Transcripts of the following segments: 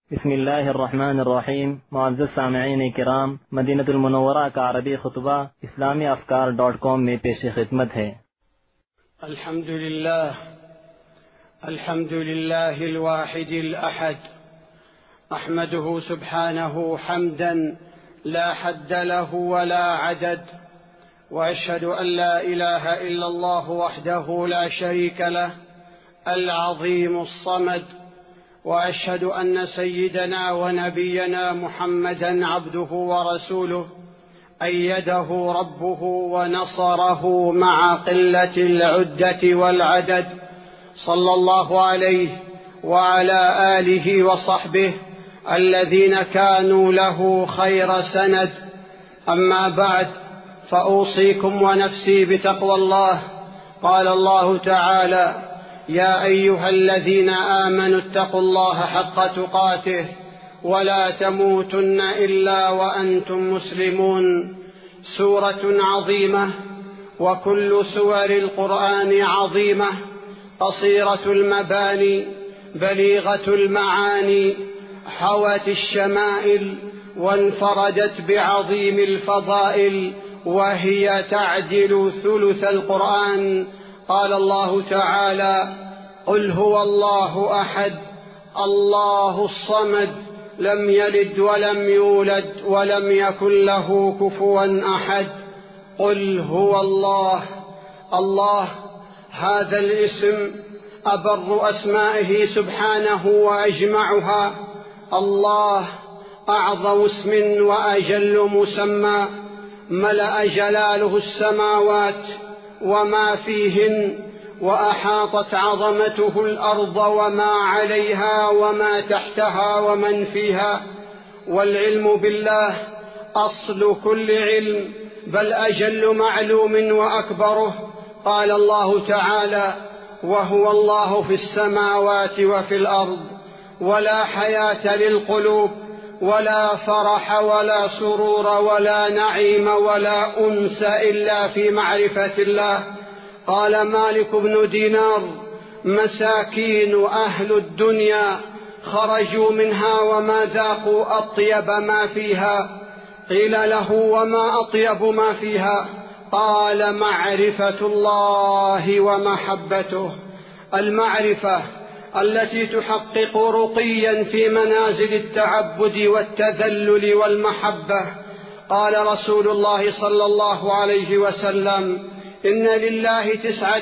بسم الله الرحمن الرحیم. معزز سامعین کرام، مدینہ المنورہ کا عربی خطبہ اسلامی افکار.com میں پیش خدمت ہے۔ الحمد لله الواحد الأحد، أحمده سبحانه حمدا لا حد له ولا عدد، وأشهد أن لا إله إلا الله وحده لا شريك له العظيم الصمد، وأشهد أن سيدنا ونبينا محمدا عبده ورسوله أيده ربه ونصره مع قلة العدة والعدد، صلى الله عليه وعلى آله وصحبه الذين كانوا له خير سند. أما بعد، فأوصيكم ونفسي بتقوى الله. قال الله تعالى: يا أيها الذين آمنوا اتقوا الله حق تقاته ولا تموتن إلا وأنتم مسلمون. سورة عظيمة، وكل سور القرآن عظيمة، قصيرة المباني بليغة المعاني، حوت الشمائل وانفردت بعظيم الفضائل، وهي تعدل ثلث القرآن. قال الله تعالى: قل هو الله أحد الله الصمد لم يلد ولم يولد ولم يكن له كفوا أحد. قل هو الله. الله هذا الاسم أبر أسمائه سبحانه وأجمعها. الله أعظم اسم وأجل مسمى، ملأ جلاله السماوات وما فيهن، وأحاطت عظمته الأرض وما عليها وما تحتها ومن فيها. والعلم بالله أصل كل علم، بل أجل معلوم وأكبره. قال الله تعالى: وهو الله في السماوات وفي الأرض، ولا حياة للقلوب ولا فرح ولا سرور ولا نعيم ولا أنس إلا في معرفة الله. قال مالك بن دينار: مساكين أهل الدنيا خرجوا منها وما ذاقوا أطيب ما فيها. قيل له: وما أطيب ما فيها؟ قال: معرفة الله ومحبته. المعرفة التي تحقق رقيا في منازل التعبد والتذلل والمحبة. قال رسول الله صلى الله عليه وسلم: إن لله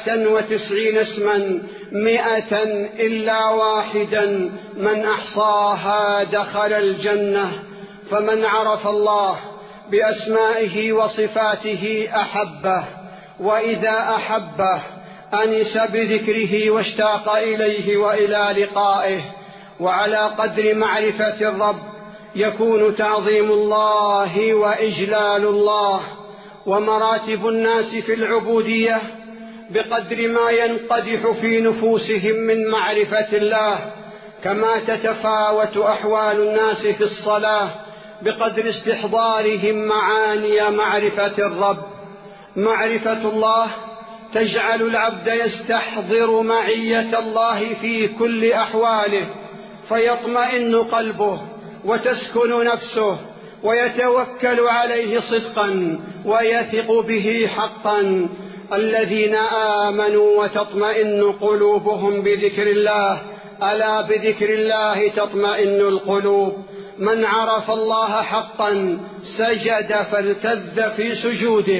99 اسما 100 إلا واحدا من أحصاها دخل الجنة. فمن عرف الله بأسمائه وصفاته أحبه، وإذا أحبه أنس بذكره واشتاق إليه وإلى لقائه. وعلى قدر معرفة الرب يكون تعظيم الله وإجلال الله. ومراتب الناس في العبودية بقدر ما ينقدح في نفوسهم من معرفة الله، كما تتفاوت أحوال الناس في الصلاة بقدر استحضارهم معاني معرفة الرب. معرفة الله تجعل العبد يستحضر معية الله في كل أحواله، فيطمئن قلبه وتسكن نفسه ويتوكل عليه صدقا ويثق به حقا. الذين آمنوا وتطمئن قلوبهم بذكر الله، ألا بذكر الله تطمئن القلوب. من عرف الله حقا سجد فالتذ في سجوده،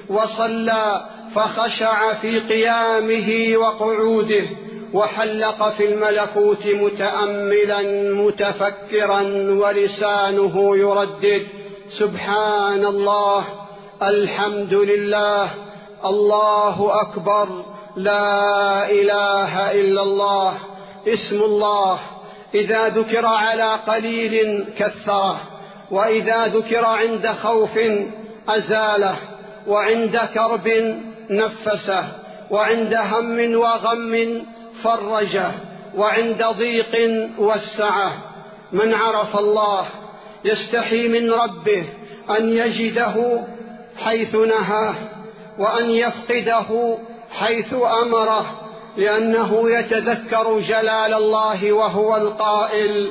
وصلى فخشع في قيامه وقعوده، وحلق في الملكوت متأملا متفكرا ولسانه يردد: سبحان الله، الحمد لله، الله أكبر، لا إله إلا الله. اسم الله إذا ذكر على قليل كثره، وإذا ذكر عند خوف أزاله، وعند كرب نفسه، وعند هم وغم فرجه، وعند ضيق وسعه. من عرف الله يستحي من ربه أن يجده حيث نهاه، وأن يفقده حيث أمره، لأنه يتذكر جلال الله وهو القائل: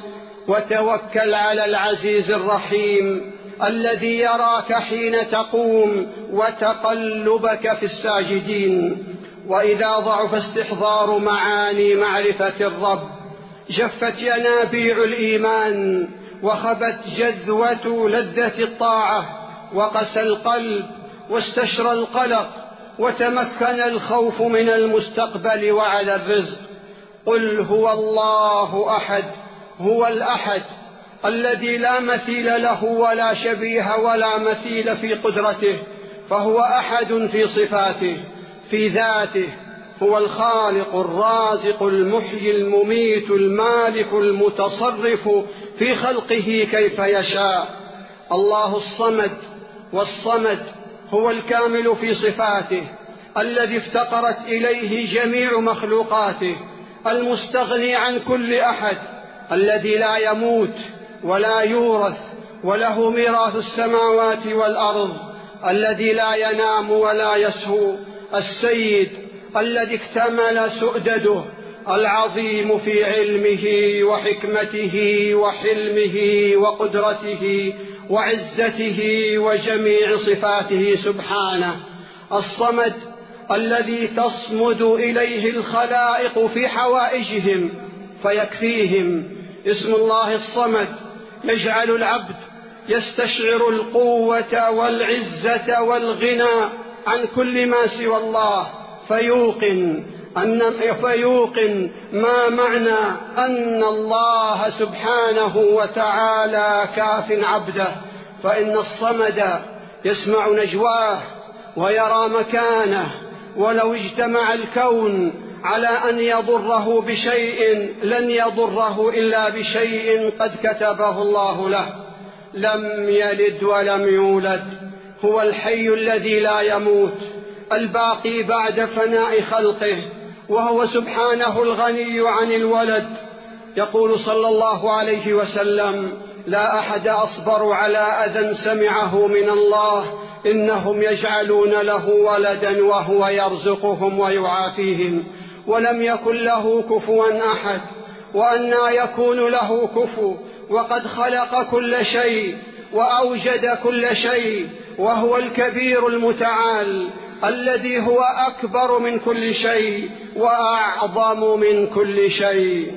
وتوكل على العزيز الرحيم الذي يراك حين تقوم وتقلبك في الساجدين. وإذا ضعف استحضار معاني معرفة الرب جفت ينابيع الإيمان وخبت جذوة لذة الطاعة وقسى القلب واستشرى القلق وتمكن الخوف من المستقبل وعلى الرزق. قل هو الله أحد، هو الأحد الذي لا مثيل له ولا شبيه ولا مثيل في قدرته، فهو أحد في صفاته، في ذاته، هو الخالق الرازق المحيي المميت المالك المتصرف في خلقه كيف يشاء. الله الصمد، والصمد هو الكامل في صفاته الذي افتقرت إليه جميع مخلوقاته، المستغني عن كل أحد، الذي لا يموت ولا يورث وله ميراث السماوات والأرض، الذي لا ينام ولا يسهو، السيد الذي اكتمل سؤدده، العظيم في علمه وحكمته وحلمه وقدرته وعزته وجميع صفاته سبحانه. الصمد الذي تصمد إليه الخلائق في حوائجهم فيكفيهم. اسم الله الصمد يجعل العبد يستشعر القوة والعزة والغنى عن كل ما سوى الله، فيوقن ما معنى أن الله سبحانه وتعالى كاف عبده، فإن الصمد يسمع نجواه ويرى مكانه، ولو اجتمع الكون على أن يضره بشيء لن يضره إلا بشيء قد كتبه الله له. لم يلد ولم يولد، هو الحي الذي لا يموت، الباقي بعد فناء خلقه، وهو سبحانه الغني عن الولد. يقول صلى الله عليه وسلم: لا أحد أصبر على أذى سمعه من الله، إنهم يجعلون له ولدا وهو يرزقهم ويعافيهم، ولم يكن له كفوا أحد. وأنى يكون له كفو وقد خلق كل شيء وأوجد كل شيء، وهو الكبير المتعال الذي هو أكبر من كل شيء وأعظم من كل شيء.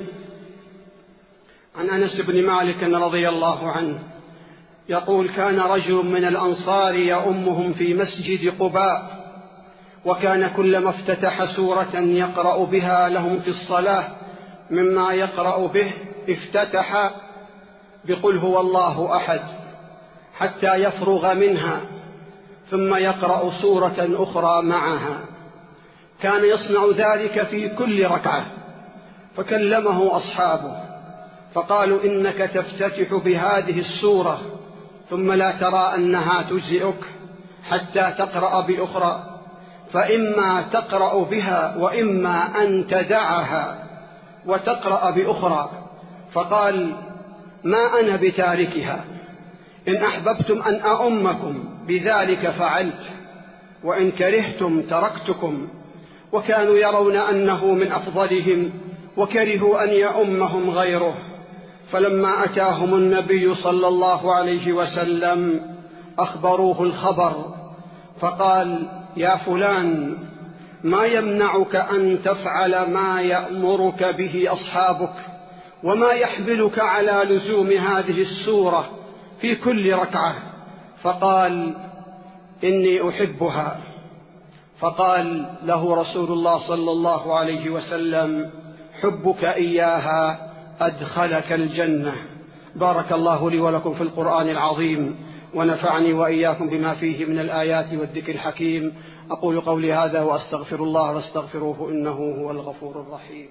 عن أنس بن مالك رضي الله عنه يقول: كان رجل من الأنصار يؤمهم في مسجد قباء، وكان كلما افتتح سورة يقرأ بها لهم في الصلاة مما يقرأ به افتتح بقل هو الله أحد حتى يفرغ منها، ثم يقرأ سورة أخرى معها. كان يصنع ذلك في كل ركعة، فكلمه أصحابه فقالوا: إنك تفتتح بهذه السورة ثم لا ترى أنها تجزئك حتى تقرأ بأخرى، فإما تقرأ بها وإما أن تدعها وتقرأ بأخرى. فقال: ما أنا بتاركها، إن أحببتم أن أؤمكم بذلك فعلت، وإن كرهتم تركتكم. وكانوا يرون أنه من أفضلهم وكرهوا أن يؤمهم غيره. فلما أتاهم النبي صلى الله عليه وسلم أخبروه الخبر، فقال: يا فلان، ما يمنعك أن تفعل ما يأمرك به أصحابك، وما يحملك على لزوم هذه السورة في كل ركعة؟ فقال: إني أحبها. فقال له رسول الله صلى الله عليه وسلم: حبك إياها أدخلك الجنة. بارك الله لي ولكم في القرآن العظيم، ونفعني وإياكم بما فيه من الآيات والذكر الحكيم. أقول قولي هذا وأستغفر الله واستغفروه إنه هو الغفور الرحيم.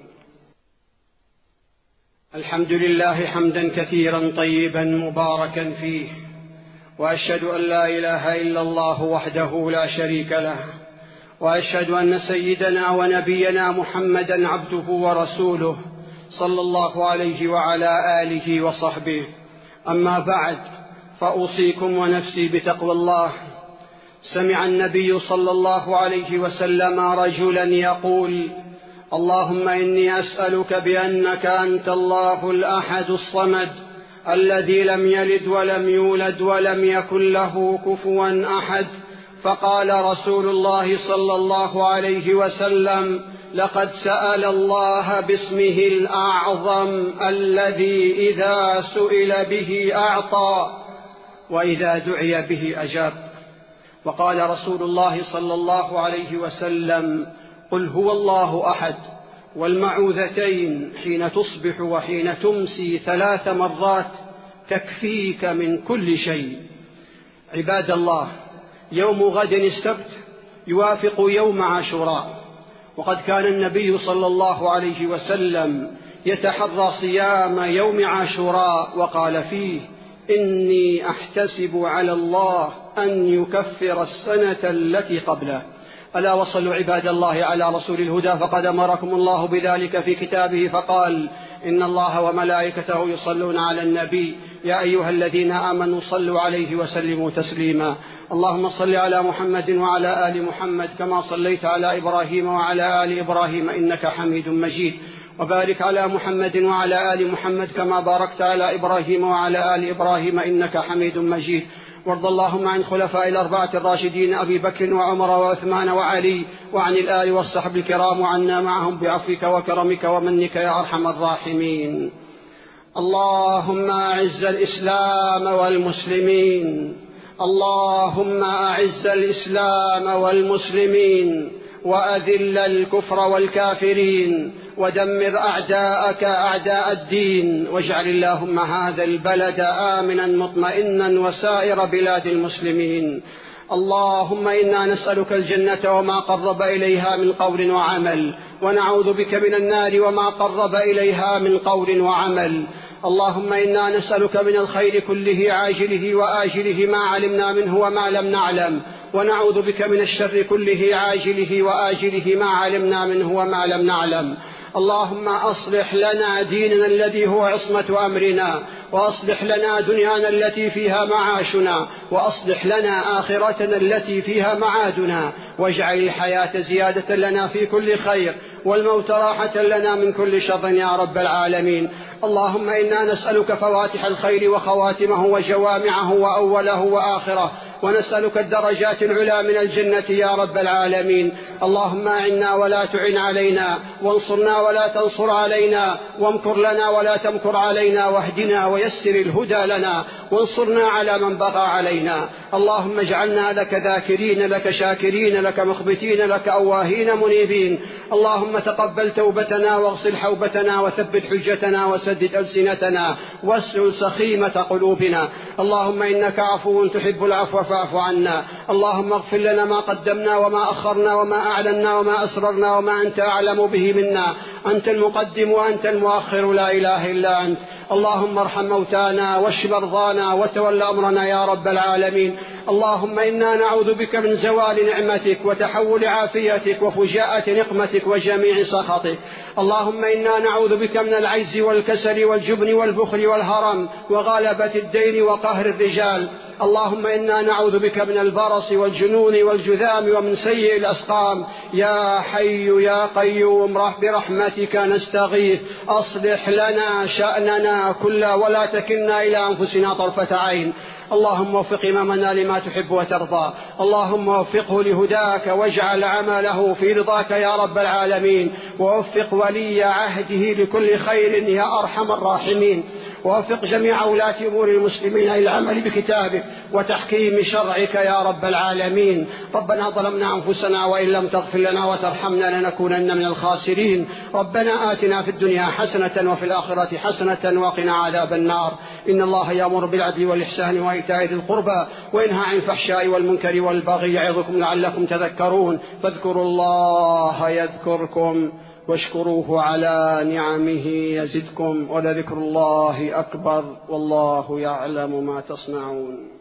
الحمد لله حمدا كثيرا طيبا مباركا فيه، وأشهد أن لا إله إلا الله وحده لا شريك له، وأشهد أن سيدنا ونبينا محمدا عبده ورسوله صلى الله عليه وعلى آله وصحبه. أما بعد، فأوصيكم ونفسي بتقوى الله. سمع النبي صلى الله عليه وسلم رجلا يقول: اللهم إني أسألك بأنك أنت الله الأحد الصمد الذي لم يلد ولم يولد ولم يكن له كفوا أحد. فقال رسول الله صلى الله عليه وسلم: لقد سأل الله باسمه الأعظم الذي إذا سئل به أعطى وإذا دعي به أجاب. وقال رسول الله صلى الله عليه وسلم: قل هو الله أحد، والمعوذتين حين تصبح وحين تمسي 3 مرات تكفيك من كل شيء. عباد الله، يوم غد السبت يوافق يوم عاشوراء، وقد كان النبي صلى الله عليه وسلم يتحرى صيام يوم عاشوراء وقال فيه: إني أحتسب على الله أن يكفر السنة التي قبله. ألا وصلوا عباد الله على رسول الهدى، فقد أمركم الله بذلك في كتابه فقال: إن الله وملائكته يصلون على النبي يا أيها الذين آمنوا صلوا عليه وسلموا تسليما. اللهم صل على محمد وعلى آل محمد كما صليت على إبراهيم وعلى آل إبراهيم إنك حميد مجيد، وبارك على محمد وعلى آل محمد كما باركت على إبراهيم وعلى آل إبراهيم إنك حميد مجيد. وارض اللهم عن خلفاء الأربعة الراشدين أبي بكر وعمر وعثمان وعلي، وعن الآل والصحب الكرام، وعنا معهم بعفوك وكرمك ومنك يا أرحم الراحمين. اللهم أعز الإسلام والمسلمين، اللهم أعز الإسلام والمسلمين، وأذل الكفر والكافرين، ودمر أعداءك أعداء الدين، واجعل اللهم هذا البلد آمنا مطمئنا وسائر بلاد المسلمين. اللهم إنا نسألك الجنة وما قرب إليها من قول وعمل، ونعوذ بك من النار وما قرب إليها من قول وعمل. اللهم إنا نسألك من الخير كله عاجله وآجله ما علمنا منه وما لم نعلم، ونعوذ بك من الشر كله عاجله وآجله ما علمنا منه وما لم نعلم. اللهم أصلح لنا ديننا الذي هو عصمة أمرنا، وأصلح لنا دنيانا التي فيها معاشنا، وأصلح لنا آخرتنا التي فيها معادنا، واجعل الحياة زيادة لنا في كل خير، والموت راحة لنا من كل شر يا رب العالمين. اللهم إنا نسألك فواتح الخير وخواتمه وجوامعه وأوله وآخره، ونسألك الدرجات العلى من الجنة يا رب العالمين. اللهم أعنا ولا تعن علينا، وانصرنا ولا تنصر علينا، وامكر لنا ولا تمكر علينا، واهدنا ويسر الهدى لنا، وانصرنا على من بغى علينا. اللهم اجعلنا لك ذاكرين، لك شاكرين، لك مخبتين، لك أواهين منيبين. اللهم تقبل توبتنا، واغسل حوبتنا، وثبت حجتنا، وسدد ألسنتنا، واسلل سخيمة قلوبنا. اللهم إنك عفو تحب العفو فاعف عنا. اللهم اغفر لنا ما قدمنا وما أخرنا وما أعلنا وما أسررنا وما أنت أعلم به منا. أنت المقدم وأنت المؤخر، لا إله إلا أنت. اللهم ارحم موتانا واشف مرضانا وتول أمرنا يا رب العالمين. اللهم إنا نعوذ بك من زوال نعمتك وتحول عافيتك وفجاءة نقمتك وجميع سخطك. اللهم إنا نعوذ بك من العجز والكسل والجبن والبخل والهرم وغلبة الدين وقهر الرجال. اللهم إنا نعوذ بك من البرص والجنون والجذام ومن سيء الأسقام. يا حي يا قيوم برحمتك نستغيث، أصلح لنا شأننا كله ولا تكلنا إلى أنفسنا طرفة عين. اللهم وفق إمامنا لما تحب وترضى، اللهم وفقه لهداك، واجعل عمله في رضاك يا رب العالمين، ووفق ولي عهده لكل خير يا أرحم الراحمين، ووفق جميع ولاة أمور المسلمين للعمل بكتابك وتحكيم شرعك يا رب العالمين. ربنا ظلمنا أنفسنا وإن لم تغفر لنا وترحمنا لنكونن من الخاسرين. ربنا آتنا في الدنيا حسنة وفي الآخرة حسنة وقنا عذاب النار. إن الله يأمر بالعدل والإحسان وإيتاء ذي القربى وينهى عن الفحشاء والمنكر والبغي يعظكم لعلكم تذكرون. فاذكروا الله يذكركم واشكروه على نعمه يزدكم، ولذكر الله أكبر، والله يعلم ما تصنعون.